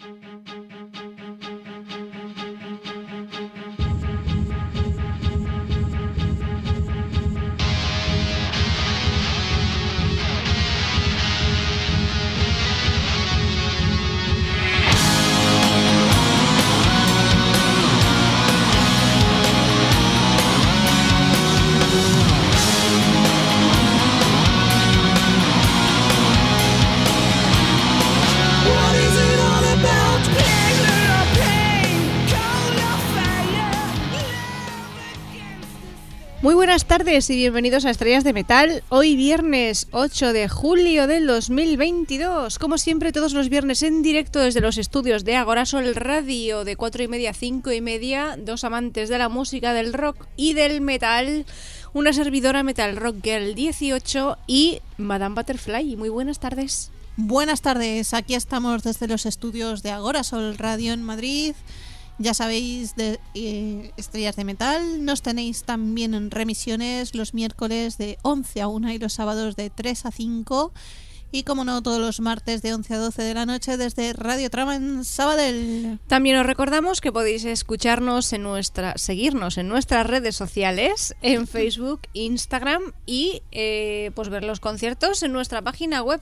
Muy buenas tardes y bienvenidos a Estrellas de Metal. Hoy viernes 8 de julio del 2022. Como siempre, todos los viernes en directo desde los estudios de Agorasol Radio de 4:30 a 5:30. Dos amantes de la música, del rock y del metal. Una servidora Metal Rock Girl 18 y Madame Butterfly. Muy buenas tardes. Buenas tardes, aquí estamos desde los estudios de Agorasol Radio en Madrid. Ya sabéis, de Estrellas de Metal nos tenéis también en remisiones los miércoles de 11 a 1 y los sábados de 3 a 5. Y como no, todos los martes de 11 a 12 de la noche desde Radio Trama en Sabadell. También os recordamos que podéis escucharnos seguirnos en nuestras redes sociales, en Facebook, Instagram y pues ver los conciertos en nuestra página web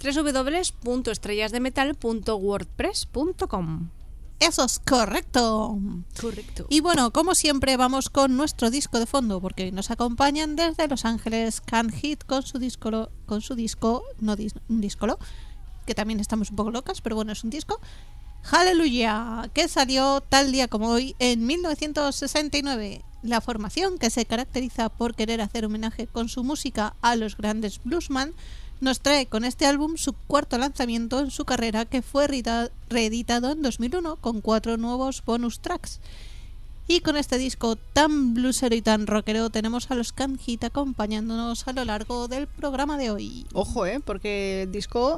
www.estrellasdemetal.wordpress.com. Eso es correcto. Correcto. Y bueno, como siempre vamos con nuestro disco de fondo, porque nos acompañan desde Los Ángeles Can't Hit con su disco, un discolo, que también estamos un poco locas, pero bueno, es un disco, Hallelujah, que salió tal día como hoy en 1969. La formación, que se caracteriza por querer hacer homenaje con su música a los grandes bluesman, nos trae con este álbum su cuarto lanzamiento en su carrera, que fue reeditado en 2001 con 4 nuevos bonus tracks. Y con este disco tan bluesero y tan rockero tenemos a los Can't Hit acompañándonos a lo largo del programa de hoy. Ojo, porque el disco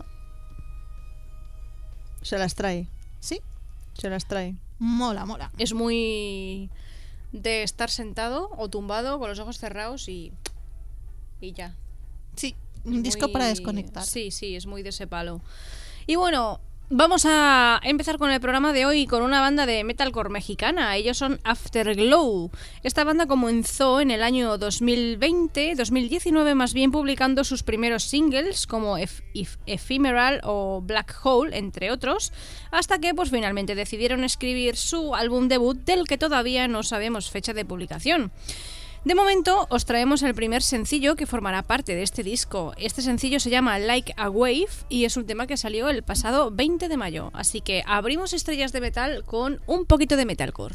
se las trae. ¿Sí? Se las trae. Mola. Es muy de estar sentado o tumbado con los ojos cerrados y ya. Sí. Un disco para desconectar. Sí, es muy de ese palo. Y bueno, vamos a empezar con el programa de hoy con una banda de metalcore mexicana. Ellos son Afterglow. Esta banda comenzó en el año 2019 más bien, publicando sus primeros singles como Ephemeral o Black Hole, entre otros, hasta que pues finalmente decidieron escribir su álbum debut, del que todavía no sabemos fecha de publicación. De momento os traemos el primer sencillo que formará parte de este disco. Este sencillo se llama Like a Wave y es un tema que salió el pasado 20 de mayo. Así que abrimos Estrellas de Metal con un poquito de metalcore.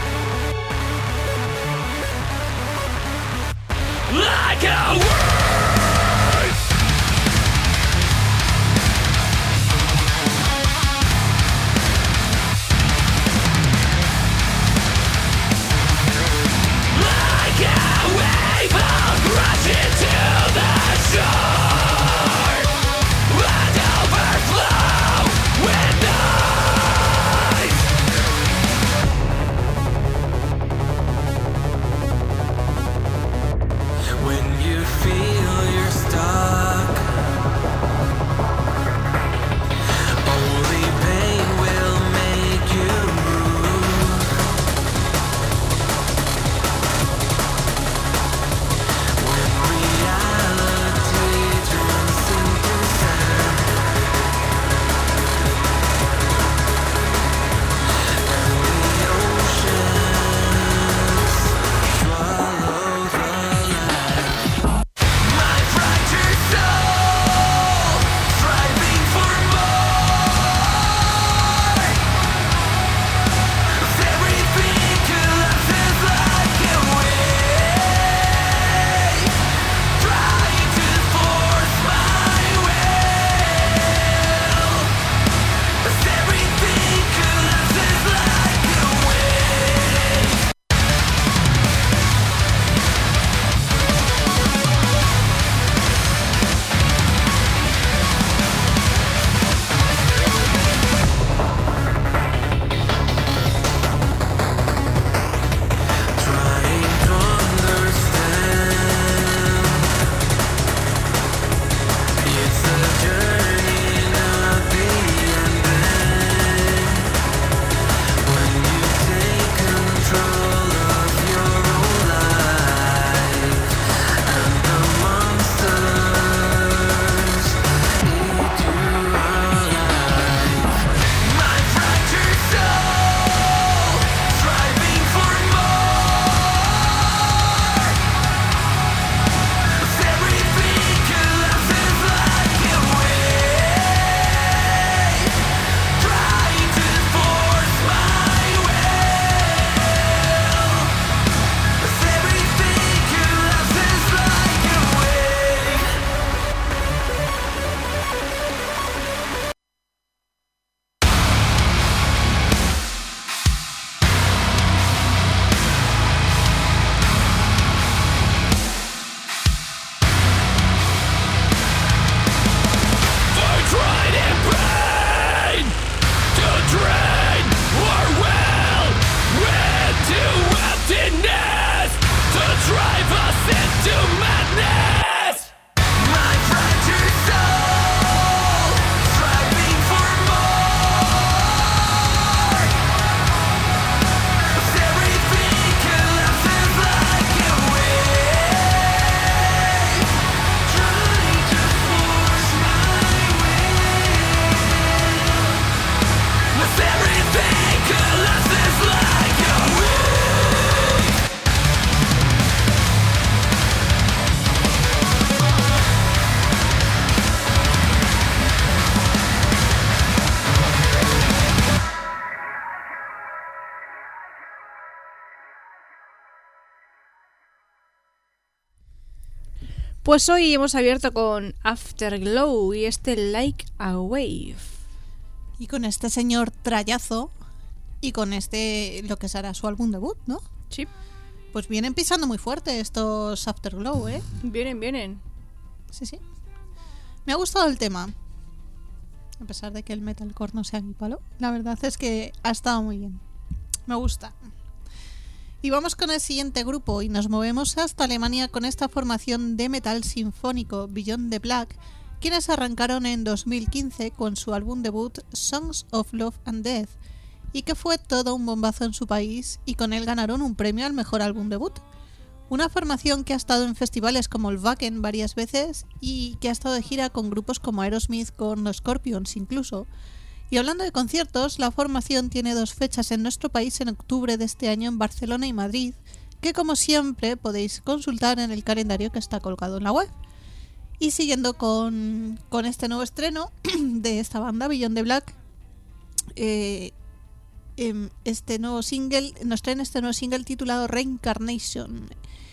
Like a Pues hoy hemos abierto con Afterglow y Like a Wave. Y con este señor trayazo y con lo que será su álbum debut, ¿no? Sí. Pues vienen pisando muy fuerte estos Afterglow, ¿eh? Vienen. Sí. Me ha gustado el tema. A pesar de que el metalcore no sea mi palo, la verdad es que ha estado muy bien. Me gusta. Y vamos con el siguiente grupo y nos movemos hasta Alemania con esta formación de metal sinfónico Beyond the Black, quienes arrancaron en 2015 con su álbum debut Songs of Love and Death, y que fue todo un bombazo en su país y con él ganaron un premio al mejor álbum debut. Una formación que ha estado en festivales como el Wacken varias veces y que ha estado de gira con grupos como Aerosmith, con los Scorpions incluso. Y hablando de conciertos, la formación tiene 2 fechas en nuestro país en octubre de este año en Barcelona y Madrid, que como siempre podéis consultar en el calendario que está colgado en la web. Y siguiendo con este nuevo estreno de esta banda, Beyond the Black, nos traen este nuevo single titulado Reincarnation.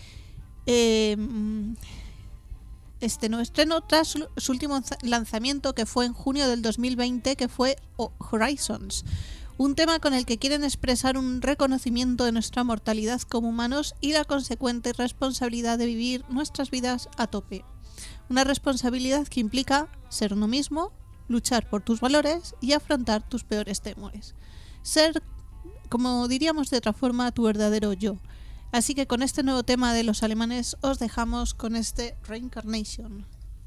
Este nuevo estreno tras su último lanzamiento, que fue en junio del 2020, que fue Horizons, un tema con el que quieren expresar un reconocimiento de nuestra mortalidad como humanos y la consecuente responsabilidad de vivir nuestras vidas a tope. Una responsabilidad que implica ser uno mismo, luchar por tus valores y afrontar tus peores temores. Ser, como diríamos de otra forma, tu verdadero yo. Así que con este nuevo tema de los alemanes os dejamos con este Reincarnation.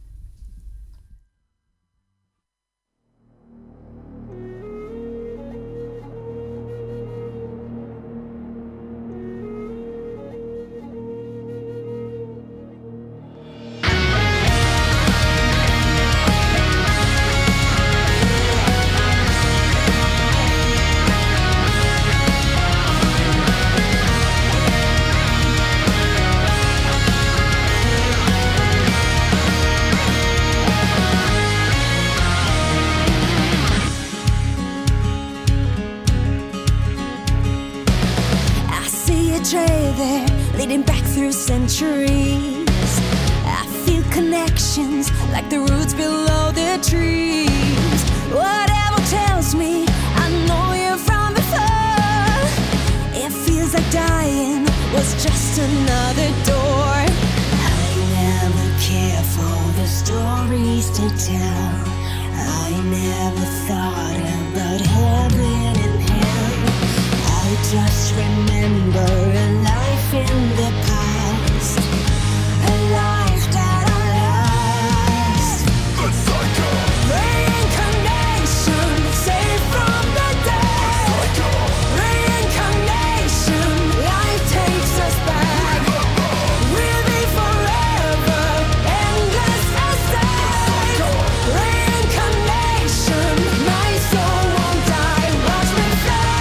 Leading back through centuries, I feel connections like the roots below the trees. Whatever tells me I know you from before. It feels like dying was just another door. I never care for the stories to tell. I never thought about heaven and hell. I just remember a life in the past, a life that I lost. It's like a reincarnation, saved from the dead. It's like a reincarnation, life takes us back. We'll be forever, endless as days. Reincarnation, my soul won't die. Watch me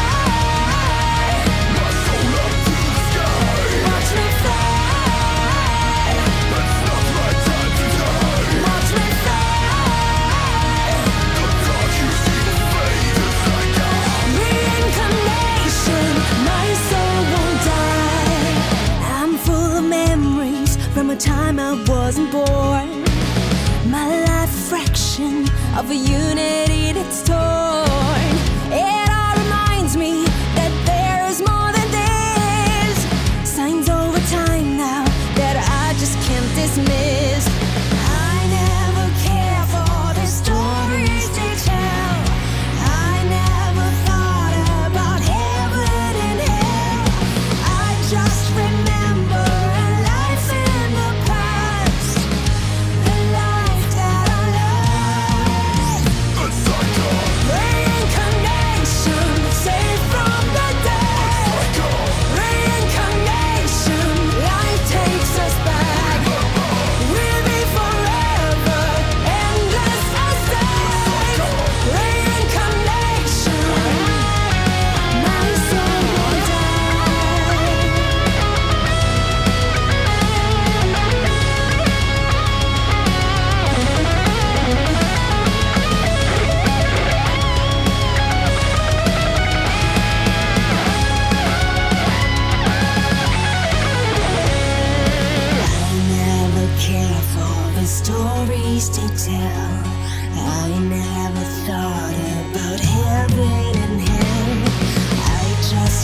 fly. My soul up to the sky. Watch me fly. It's not my time to die. Watch me fly. The dark you see will fade as I go. Reincarnation, my soul won't die. I'm full of memories from a time I wasn't born. My life a fraction of a unity that's torn. It all reminds me that there is more than this. Signs over time now that I just can't dismiss. I never care for the stories they tell. I never thought about heaven and hell. I just remember a life in the past, a life that I lost. It's like a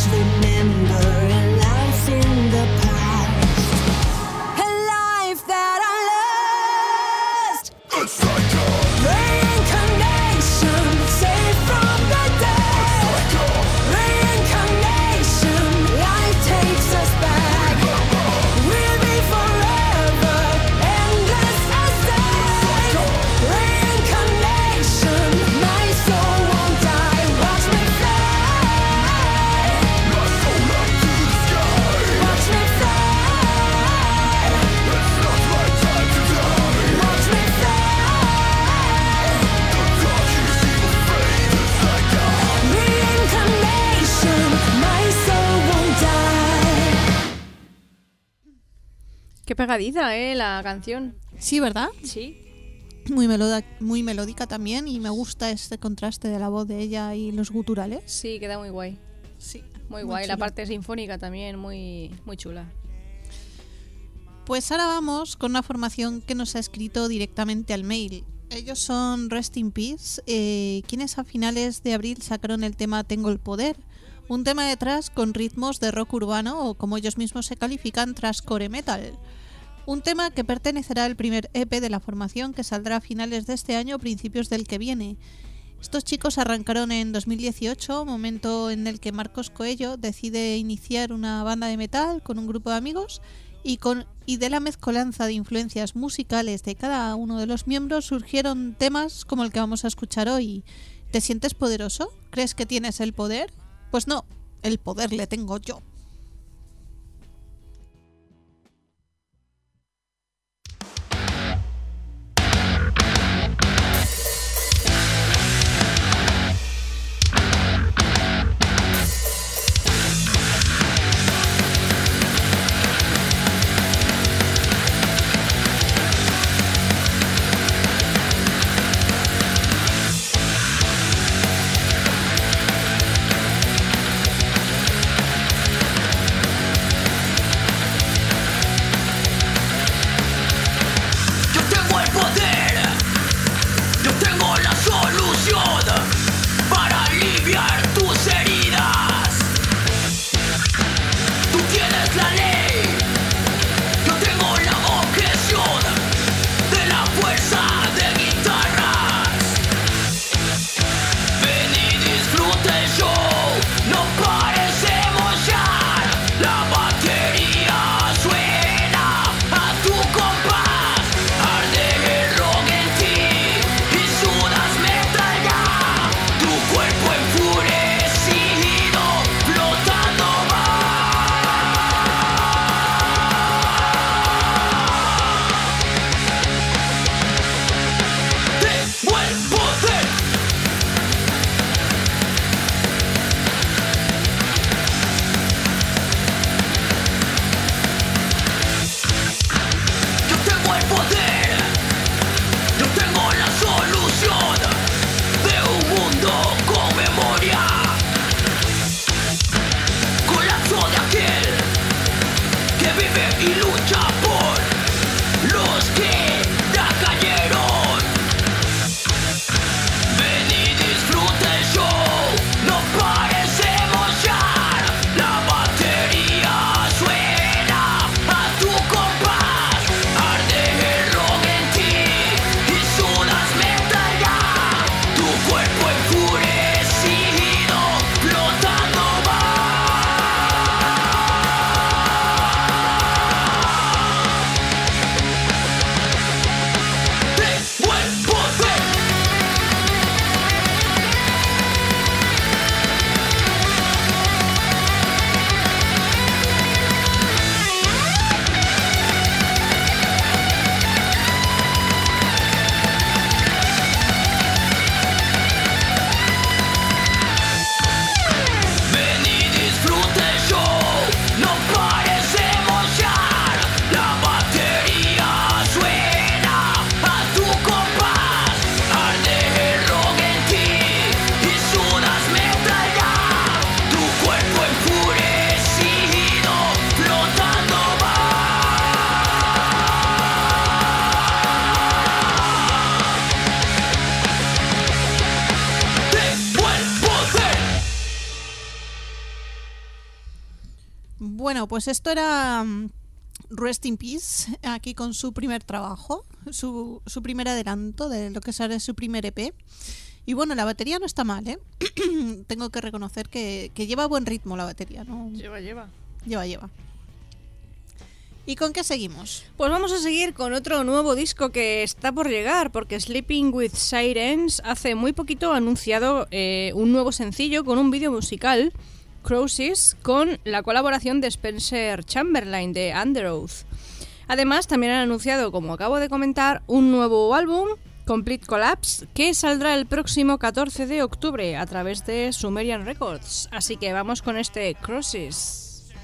just remember a life in the past, a life that I lost. It's like a reincarnation, saved from the dead. Reincarnation, life takes us back. We'll be forever, endless as day. Reincarnation, my soul won't die. Watch me fly. Watch me fly. Watch me fly. Reincarnation, my soul won't die. Qué pegadiza, la canción. Sí, ¿verdad? Sí. Muy melódica también, y me gusta este contraste de la voz de ella y los guturales. Sí, queda muy guay. Sí, Muy guay. La chulo. parte sinfónica también, muy, muy chula. Pues ahora vamos con una formación que nos ha escrito directamente al mail. Ellos son Rest in Peace, quienes a finales de abril sacaron el tema Tengo el Poder, un tema de thrash con ritmos de rock urbano, o como ellos mismos se califican, thrashcore metal. Un tema que pertenecerá al primer EP de la formación, que saldrá a finales de este año o principios del que viene. Estos chicos arrancaron en 2018, momento en el que Marcos Coello decide iniciar una banda de metal con un grupo de amigos, y de la mezcolanza de influencias musicales de cada uno de los miembros surgieron temas como el que vamos a escuchar hoy. ¿Te sientes poderoso? ¿Crees que tienes el poder? Pues no, el poder le tengo yo. Yo tengo el poder, yo tengo la solución para aliviar tus heridas. Tú tienes la ley, yo tengo la objeción de la fuerza de guitarras. Ven y disfruta el show, no pares de mollar. La batería suena a tu compás. Arde el rock en ti y sudas metal ya. Tu cuerpo enfurecido, flotando va. Tengo el poder. Yo tengo el poder, yo tengo la solución de un mundo con memoria. Colapso de aquel que vive y lucha por los que ya cayeron. Ven y disfruta el show, no pares de mollar. La batería suena a tu compás. Arde el rock en ti y sudas metal ya. Tu cuerpo enfurecido, flotando va. Bueno, pues esto era Rest in Peace, aquí con su primer trabajo, su primer adelanto de lo que será su primer EP. Y bueno, la batería no está mal, ¿eh? Tengo que reconocer que lleva buen ritmo la batería, ¿no? Lleva. Lleva. ¿Y con qué seguimos? Pues vamos a seguir con otro nuevo disco que está por llegar, porque Sleeping with Sirens hace muy poquito ha anunciado un nuevo sencillo con un vídeo musical, Crosses, con la colaboración de Spencer Chamberlain de Underoath. Además, también han anunciado, como acabo de comentar, un nuevo álbum, Complete Collapse, que saldrá el próximo 14 de octubre a través de Sumerian Records. Así que vamos con este Crosses.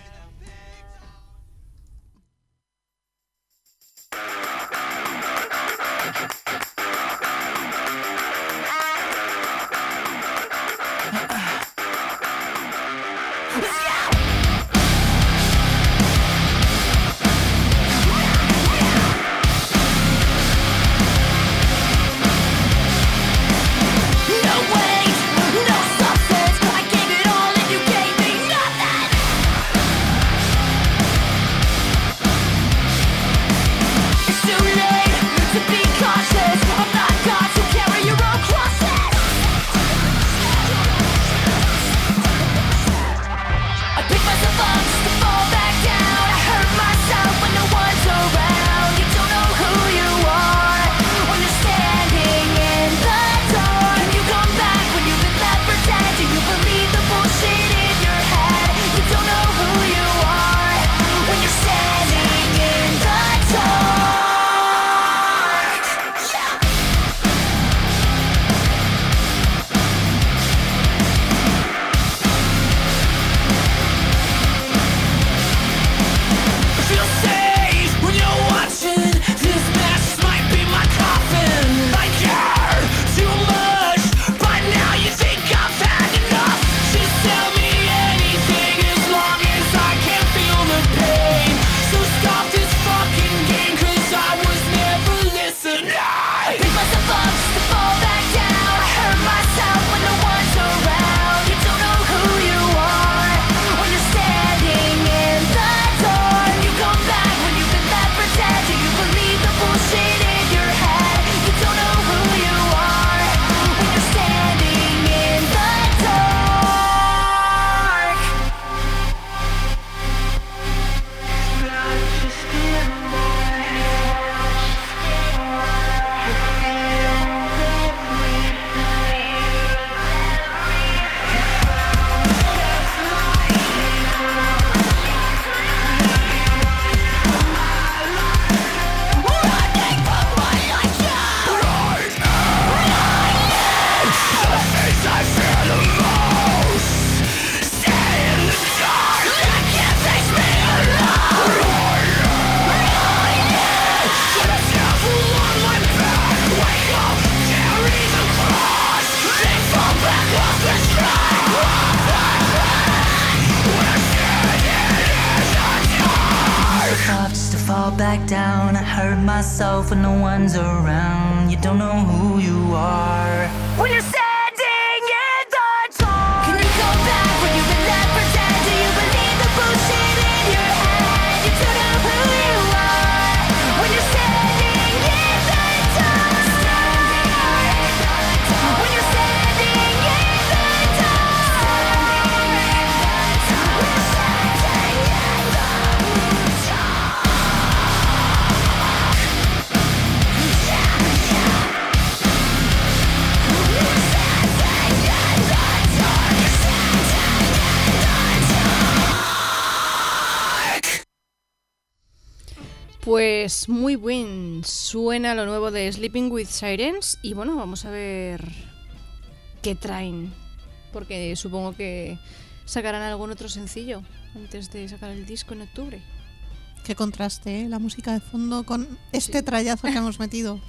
back down. I hurt myself when no one's around. You don't know who you are when you're standing in the dark. Can you go back when you've been left for dead? Do you believe the bullshit in your head? You don't know who you are when you're standing in the dark. When you're standing in the dark. We're standing in the dark. Pues muy bien, suena lo nuevo de Sleeping with Sirens y bueno, vamos a ver qué traen, porque supongo que sacarán algún otro sencillo antes de sacar el disco en octubre. Qué contraste, ¿eh? La música de fondo con este trayazo que hemos metido.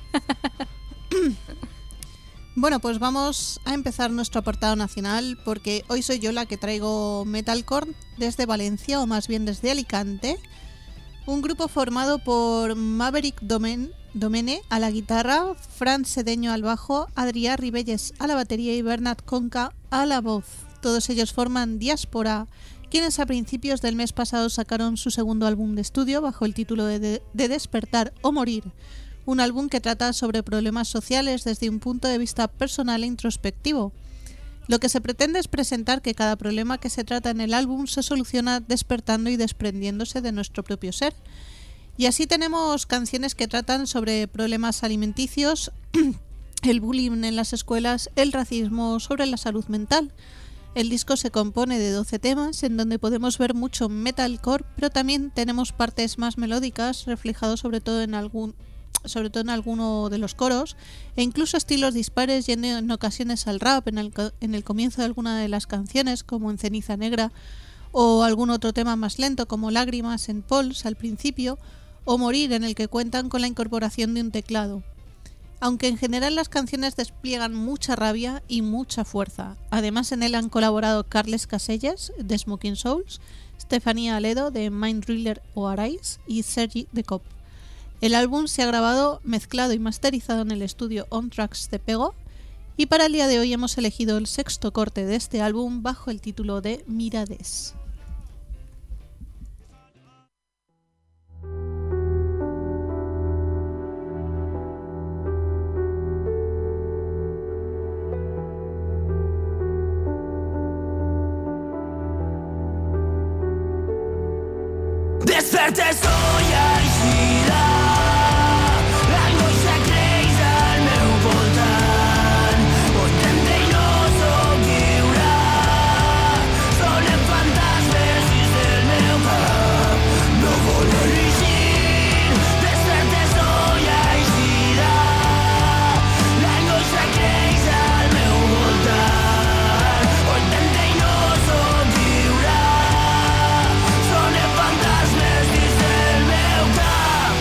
Bueno, pues vamos a empezar nuestro apartado nacional, porque hoy soy yo la que traigo metalcore desde Valencia, o más bien desde Alicante. Un grupo formado por Maverick Domene a la guitarra, Fran Sedeño al bajo, Adrià Ribelles a la batería y Bernat Conca a la voz. Todos ellos forman Diáspora quienes a principios del mes pasado sacaron su segundo álbum de estudio bajo el título de Despertar o Morir, un álbum que trata sobre problemas sociales desde un punto de vista personal e introspectivo. Lo que se pretende es presentar que cada problema que se trata en el álbum se soluciona despertando y desprendiéndose de nuestro propio ser. Y así tenemos canciones que tratan sobre problemas alimenticios, el bullying en las escuelas, el racismo, sobre la salud mental. El disco se compone de 12 temas en donde podemos ver mucho metalcore, pero también tenemos partes más melódicas, reflejados sobre todo en alguno de los coros, e incluso estilos dispares yendo en ocasiones al rap en el comienzo de alguna de las canciones, como en Ceniza Negra, o algún otro tema más lento como Lágrimas en Pols al principio, o Morir, en el que cuentan con la incorporación de un teclado. Aunque en general las canciones despliegan mucha rabia y mucha fuerza. Además, en él han colaborado Carles Casellas de Smoking Souls, Estefanía Aledo de Mind Driller o Arise y Sergi de Cop. El álbum se ha grabado, mezclado y masterizado en el estudio On Tracks de Pego, y para el día de hoy hemos elegido el sexto corte de este álbum bajo el título de Mirades. Despertes hoy aixida, l'angoixa creix al meu voltant. Ho intente i no soc lliure, sonen fantasmes dins del meu cap. No vol elegir, despertes hoy aixida, l'angoixa creix al meu voltant. Ho intente i no soc lliure, sonen fantasmes dins del meu cap.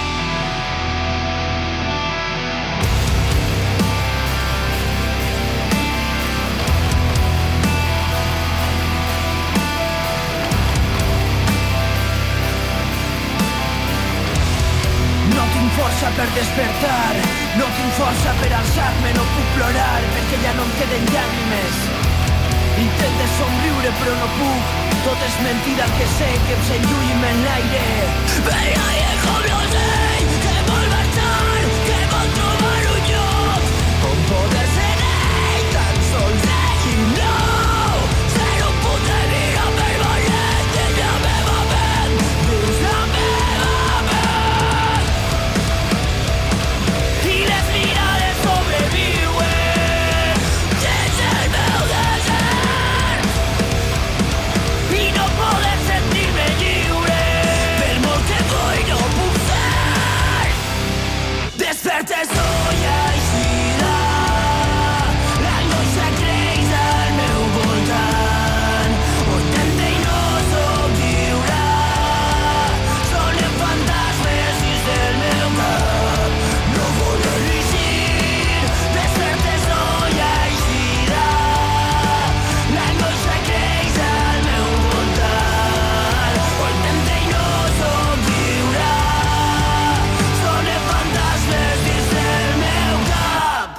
No tinc força per despertar, no tinc força per alçar-me, no puc plorar perquè ja no em queden llàgrimes. Intente somriure però no puc, tot és mentida el que sé que em s'enlluïm en l'aire. Però hi ha com l'ocell que vol marxar, que vol trobar un lloc on poder ser ell, tan sols ell i no ser un punt de vida permanent dins la meva ment, dins la meva ment. I les mirades sobreviuen dins el meu desert i no poder sentir-me lliure, per molt que vull no puc ser. Despertes hoy aixida, l'angoixa creix al meu voltant. Ho intente i no soc lliure, sonen fantasmes dins del meu cap. No vol elegir, despertes hoy aixida, l'angoixa creix al meu voltant. Ho intente i no soc lliure, sonen fantasmes dins del meu cap.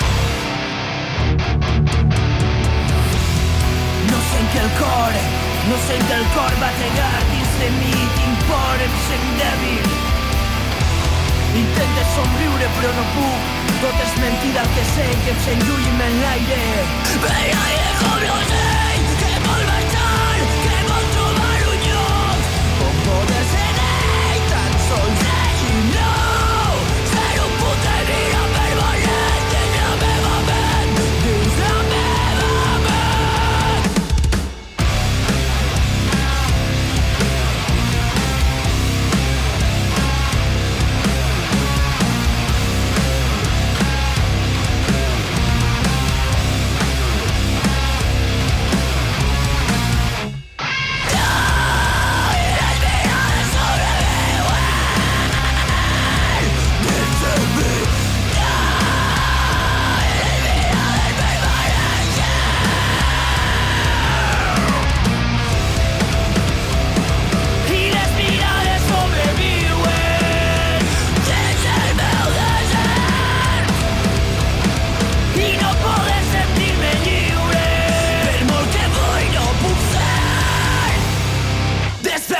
No sent el cor bategar dins de mi, tinc por, em sent dèbil. Intente somriure però no puc, tot és mentida el que sé que em s'enlluïm en l'aire. Però hi ha com l'ocell que vol marxar, que vol trobar un lloc on poder ser ell, tan sols ell i no ser un punt de vida permanent dins la meva ment, dins la meva ment.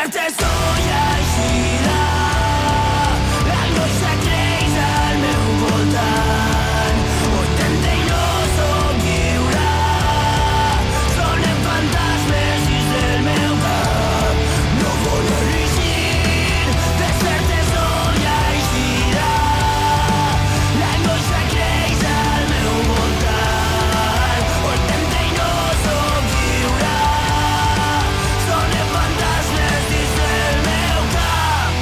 Deserte soia eixirà, l'angoixa creix al meu voltant. Ho intente i no soc lliure, sonen fantasmes dins del meu cap. No vol erigir, deserte soia eixirà, l'angoixa creix al meu voltant. Ho intente i no soc lliure, sonen fantasmes dins del meu cap.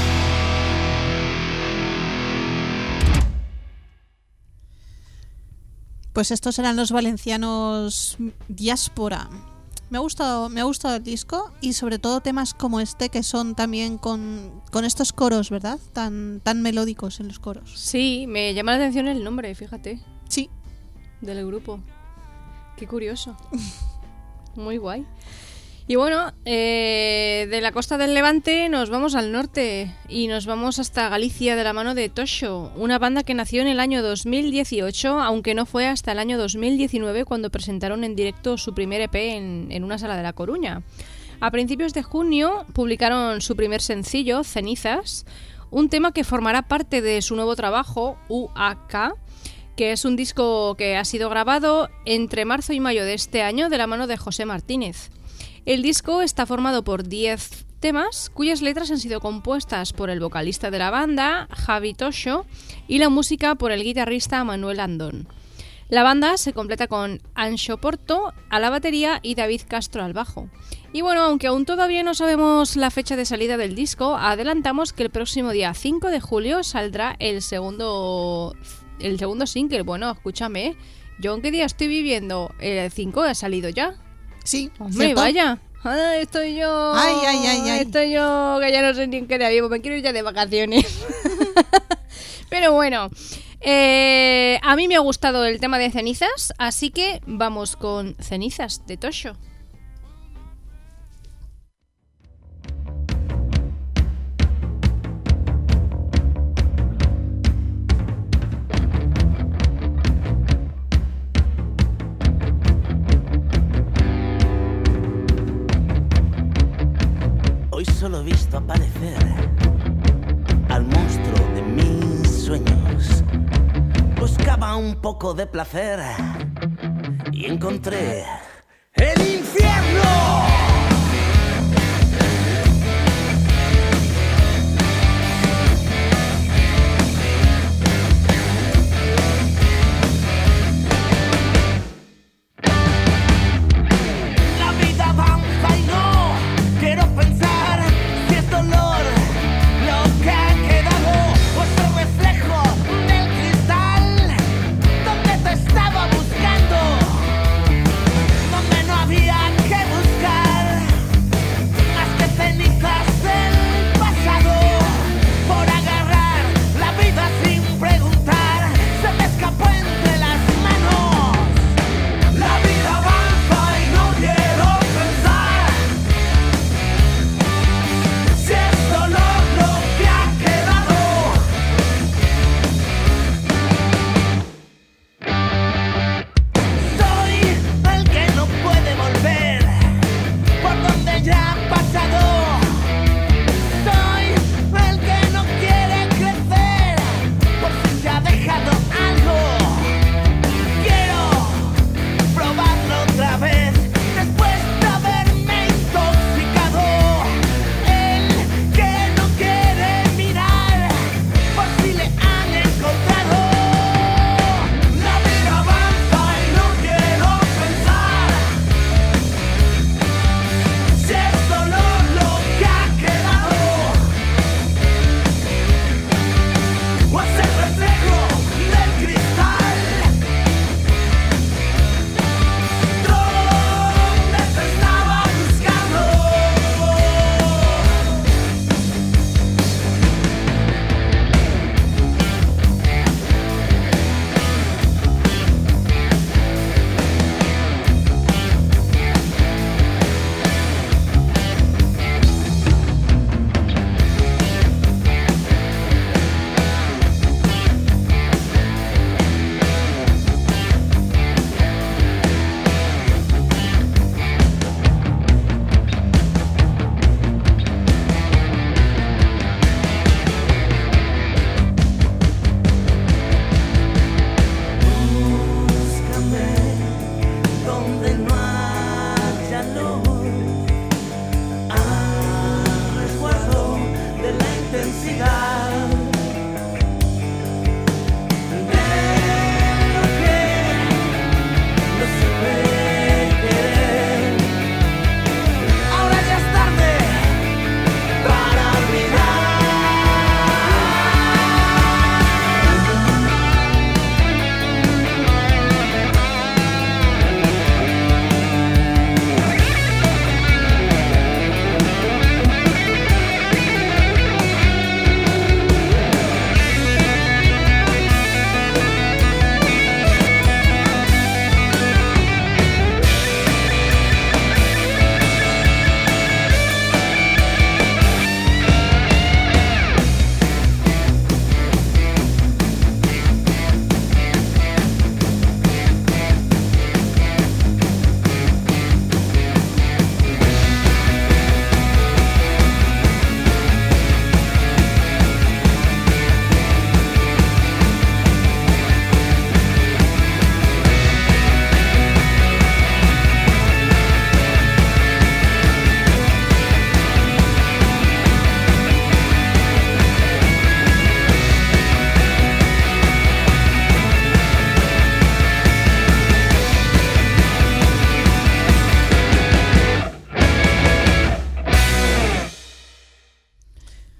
Pues estos eran los valencianos Diáspora. Me ha gustado el disco y sobre todo temas como este que son también con estos coros, ¿verdad? Tan melódicos en los coros. Sí, me llama la atención el nombre, fíjate, Sí, del grupo. Qué curioso. Muy guay. Y bueno, de la costa del Levante nos vamos al norte y nos vamos hasta Galicia de la mano de Tosho, una banda que nació en el año 2018, aunque no fue hasta el año 2019 cuando presentaron en directo su primer EP en una sala de La Coruña. A principios de junio publicaron su primer sencillo, Cenizas, un tema que formará parte de su nuevo trabajo, UAK, que es un disco que ha sido grabado entre marzo y mayo de este año de la mano de José Martínez. El disco está formado por 10 temas cuyas letras han sido compuestas por el vocalista de la banda, Javi Tosho, y la música por el guitarrista Manuel Andón. La banda se completa con Anxo Porto a la batería y David Castro al bajo. Y bueno, aunque aún todavía no sabemos la fecha de salida del disco, adelantamos que el próximo día 5 de julio saldrá el segundo single. Bueno, escúchame, ¿yo en qué día estoy viviendo? ¿El 5 ha salido ya? sí. Hombre, ¿cierto? vaya. Ay, estoy yo. Ay. Estoy yo que ya no sé ni en qué día vivo. Me quiero ir ya de vacaciones. Pero bueno, a mí me ha gustado el tema de Cenizas, así que vamos con Cenizas de Tosho. Hoy solo he visto aparecer al monstruo de mis sueños. Buscaba un poco de placer y encontré el infierno. La vida avanza y no quiero pensar si es dolor lo que ha quedado o es el reflejo del cristal donde te estaba buscando, donde no había que buscar.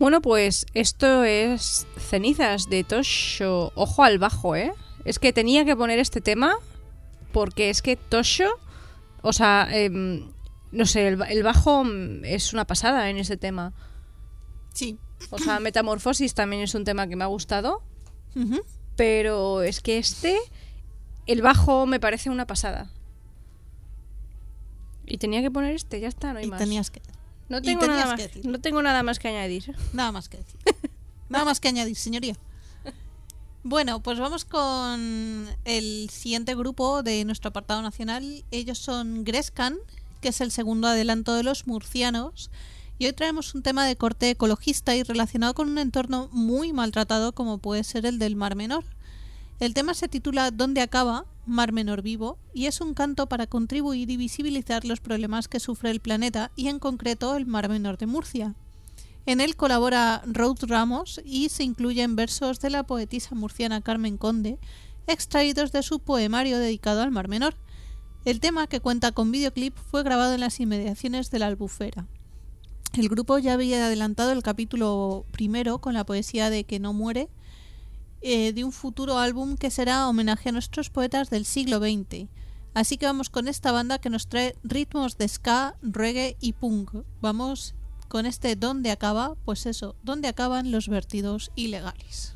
Bueno, pues esto es Cenizas de Tosho. Ojo al bajo, ¿eh? Es que tenía que poner este tema porque es que Tosho, o sea, no sé, el bajo es una pasada en ese tema. Sí. O sea, Metamorfosis también es un tema que me ha gustado, Ujú. pero es que el bajo me parece una pasada. Y tenía que poner este, ya está, no hay Y más. tenías que... No y tengo tenías nada más, que decir. no tengo nada más que añadir. Nada más que decir. Nada más que añadir, señoría. Bueno, pues vamos con el siguiente grupo de nuestro apartado nacional. Ellos son Grescan, que es el segundo adelanto de los murcianos. Y hoy traemos un tema de corte ecologista y relacionado con un entorno muy maltratado como puede ser el del Mar Menor. El tema se titula ¿Dónde acaba? Mar Menor vivo, y es un canto para contribuir y visibilizar los problemas que sufre el planeta y en concreto el Mar Menor de Murcia. En él colabora Ruth Ramos y se incluyen versos de la poetisa murciana Carmen Conde, extraídos de su poemario dedicado al Mar Menor. El tema, que cuenta con videoclip, fue grabado en las inmediaciones de la Albufera. El grupo ya había adelantado el capítulo primero con la poesía de Que no muere, de un futuro álbum que será homenaje a nuestros poetas del siglo XX. Así que vamos con esta banda que nos trae ritmos de ska, reggae y punk. Vamos con este ¿Dónde acaba? Pues eso, ¿dónde acaban los vertidos ilegales?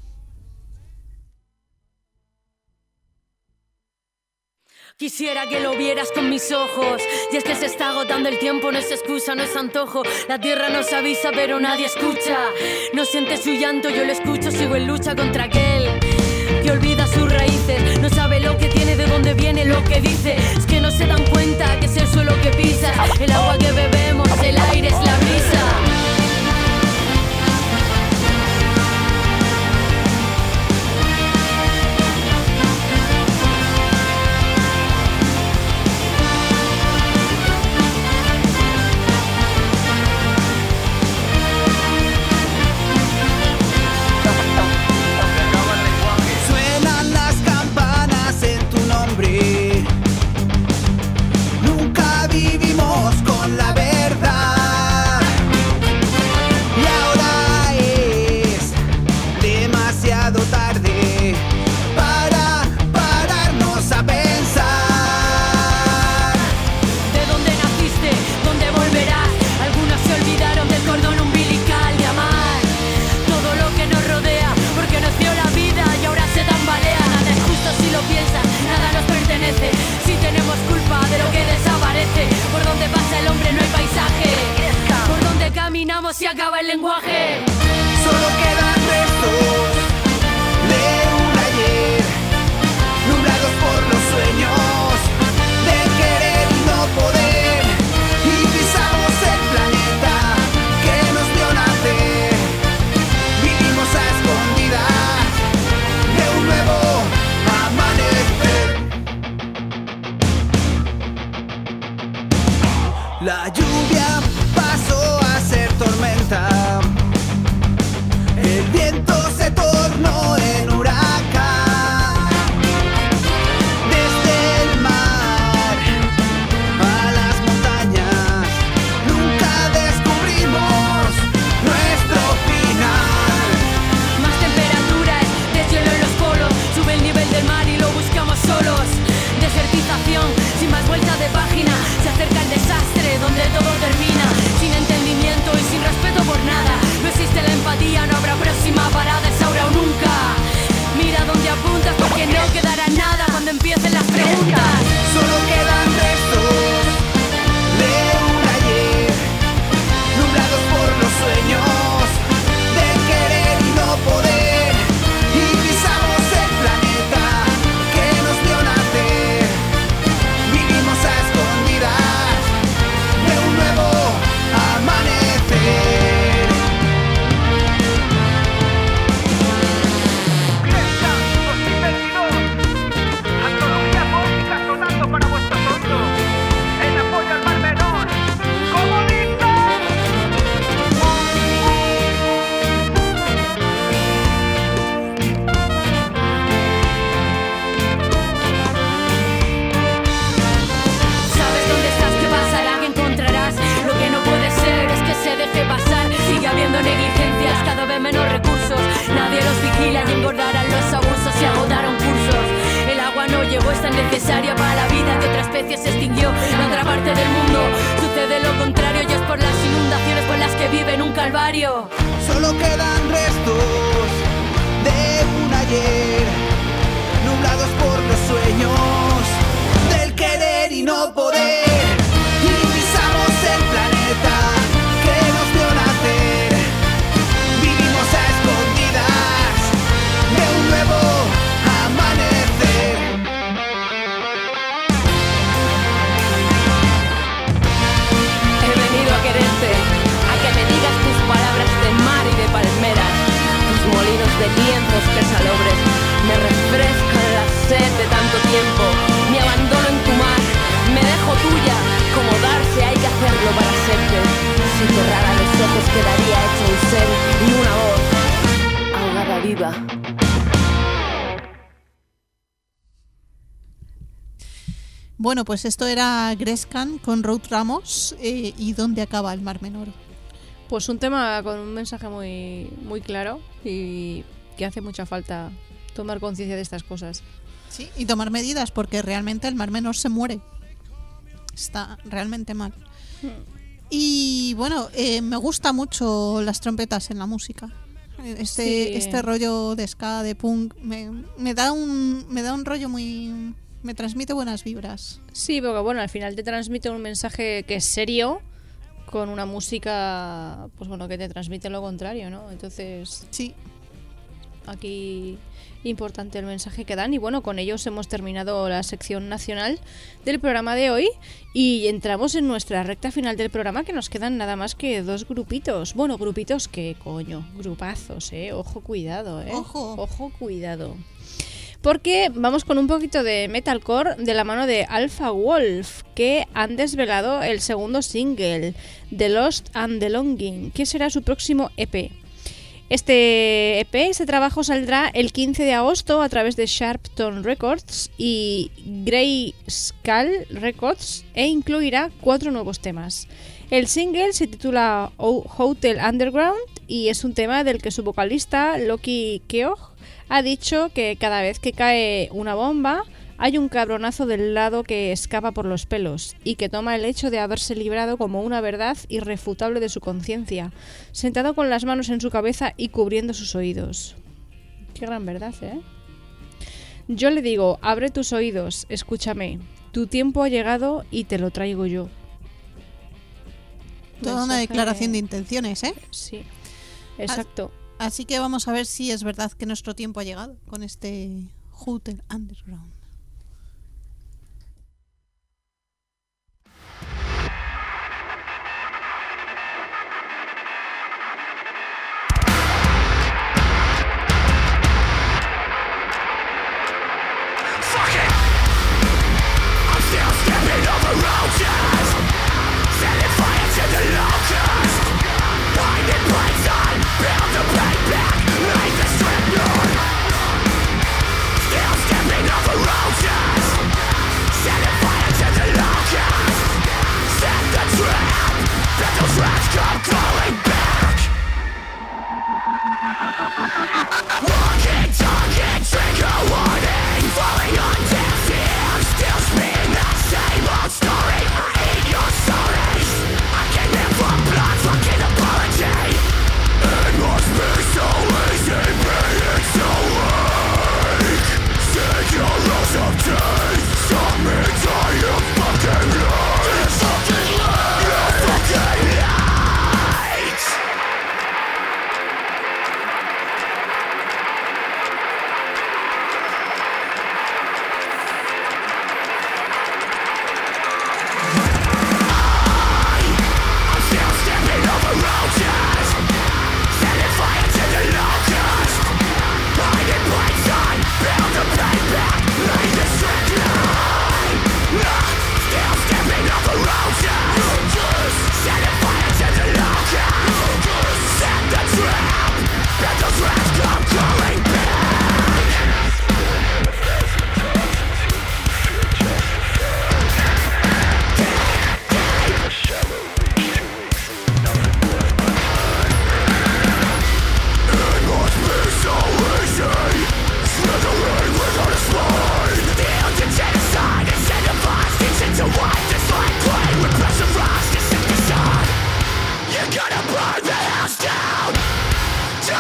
Quisiera que lo vieras con mis ojos. Y es que se está agotando el tiempo, no es excusa, no es antojo. La tierra nos avisa pero nadie escucha. No siente su llanto, yo lo escucho, sigo en lucha contra aquel que olvida sus raíces. No sabe lo que tiene, de dónde viene, lo que dice. Es que no se dan cuenta que es el suelo que pisas, el agua que bebemos, el aire es la brisa. Suenan las campanas en tu nombre. Nunca vivimos con la verdad. Y ahora es demasiado tarde para pararnos a pensar. ¿De dónde naciste? ¿Dónde volverás? Algunos se olvidaron del cordón umbilical de amar todo lo que nos rodea, porque nos dio la vida y ahora se tambalea. Nada es justo si lo piensas, nada nos pertenece. Si tenemos culpa de lo que desaparece, por donde pasa el hombre no hay paisaje, por donde caminamos se acaba el lenguaje. Solo quedan restos de un ayer, nublados por los sueños de querer y no poder. Y pisamos el planeta que nos vio nacer. Vivimos a escondidas de un nuevo amanecer. La lluvia pasó a ser tormenta. El viento se torna diario. Solo quedan restos de un ayer, nublados por los sueños del querer y no poder. Y pisamos el planeta que nos vio nacer. Vivimos a escondidas de un nuevo amanecer. He venido a quererte, a que me digas tus palabras de mar y de palmeras, tus molinos de lienzos que salobres me refrescan la sed de tanto tiempo. Me abandono en tu mar, me dejo tuya, como darse hay que hacerlo para serse. Si cerrara los ojos quedaría hecho un ser y una voz ahogada viva. Bueno, pues esto era Grescan con Ruth Ramos y ¿Dónde acaba el Mar Menor? Pues un tema con un mensaje muy, muy claro y que hace mucha falta tomar conciencia de estas cosas. Sí, y tomar medidas porque realmente el Mar Menor se muere. Está realmente mal. Y bueno, me gusta mucho las trompetas en la música. Este rollo de ska, de punk, me da un rollo muy... Me transmite buenas vibras. Sí, porque bueno, al final te transmite un mensaje que es serio con una música, pues bueno, que te transmite lo contrario, ¿no? Entonces, sí, aquí importante el mensaje que dan. Y bueno, con ellos hemos terminado la sección nacional del programa de hoy y entramos en nuestra recta final del programa, que nos quedan nada más que 2 grupitos. Bueno, grupitos que coño, grupazos, ojo, cuidado, ojo, cuidado. Porque vamos con un poquito de metalcore de la mano de Alpha Wolf, que han desvelado el segundo single, The Lost and the Longing, que será su próximo EP. Este trabajo saldrá el 15 de agosto a través de Sharpton Records y Grey Skull Records e incluirá 4 nuevos temas. El single se titula Hotel Underground y es un tema del que su vocalista Loki Keogh ha dicho que cada vez que cae una bomba hay un cabronazo del lado que escapa por los pelos y que toma el hecho de haberse librado como una verdad irrefutable de su conciencia, sentado con las manos en su cabeza y cubriendo sus oídos. Qué gran verdad, ¿eh? Yo le digo, abre tus oídos, escúchame, tu tiempo ha llegado y te lo traigo yo. Toda una declaración de intenciones, ¿eh? Sí, exacto. Así que vamos a ver si es verdad que nuestro tiempo ha llegado con este Hotel Underground. Still stepping over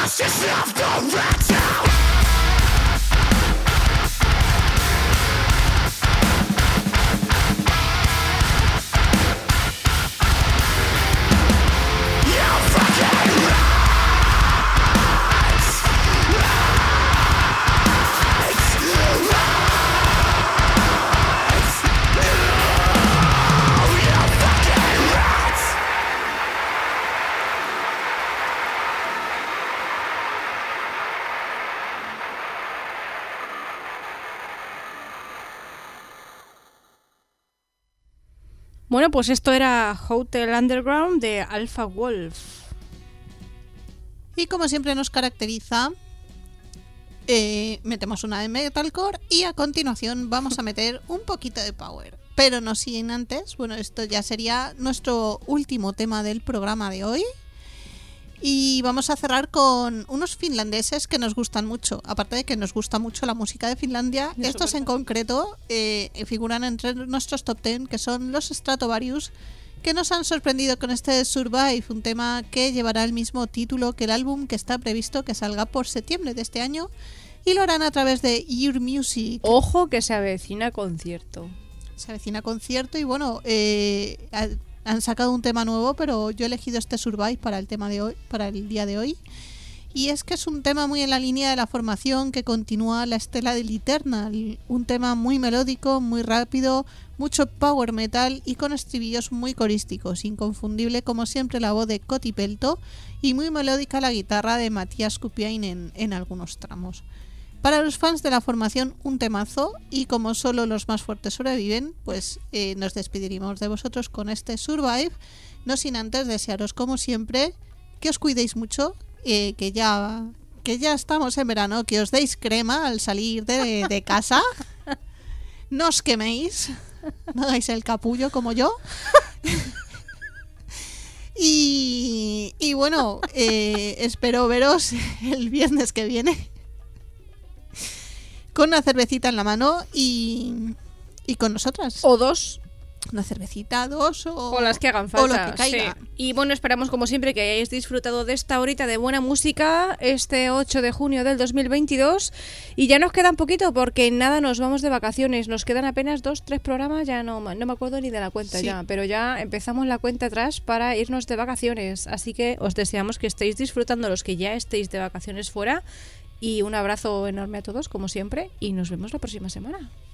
Bueno, pues esto era Hotel Underground de Alpha Wolf. Y como siempre nos caracteriza, metemos una de metalcore y a continuación vamos a meter un poquito de power. Pero no sin antes, bueno, esto ya sería nuestro último tema del programa de hoy. Y vamos a cerrar con unos finlandeses que nos gustan mucho. Aparte de que nos gusta mucho la música de Finlandia, estos en concreto figuran entre nuestros top 10, que son los Stratovarius, que nos han sorprendido con este Survive, un tema que llevará el mismo título que el álbum que está previsto que salga por septiembre de este año, y lo harán a través de Your Music. Ojo que se avecina concierto. Se avecina concierto y bueno, han sacado un tema nuevo, pero yo he elegido este Survive para el tema de hoy, para el día de hoy. Y es que es un tema muy en la línea de la formación que continúa la estela del Eternal, un tema muy melódico, muy rápido, mucho power metal y con estribillos muy corísticos, inconfundible como siempre la voz de Koti Pelto y muy melódica la guitarra de Matías Kupiainen en algunos tramos. Para los fans de la formación, un temazo, y como solo los más fuertes sobreviven, pues nos despediremos de vosotros con este Survive, no sin antes desearos como siempre que os cuidéis mucho, que ya estamos en verano, que os deis crema al salir de casa, no os queméis, no hagáis el capullo como yo. Y bueno, espero veros el viernes que viene con una cervecita en la mano y con nosotras. O dos. Una cervecita, dos o las que hagan falta. O lo que caiga. Sí. Y bueno, esperamos como siempre que hayáis disfrutado de esta horita de buena música este 8 de junio del 2022. Y ya nos queda un poquito porque nada nos vamos de vacaciones. Nos quedan apenas 2-3 programas, ya no me acuerdo ni de la cuenta, sí. Ya. Pero ya empezamos la cuenta atrás para irnos de vacaciones. Así que os deseamos que estéis disfrutando los que ya estéis de vacaciones fuera. Y un abrazo enorme a todos, como siempre, y nos vemos la próxima semana.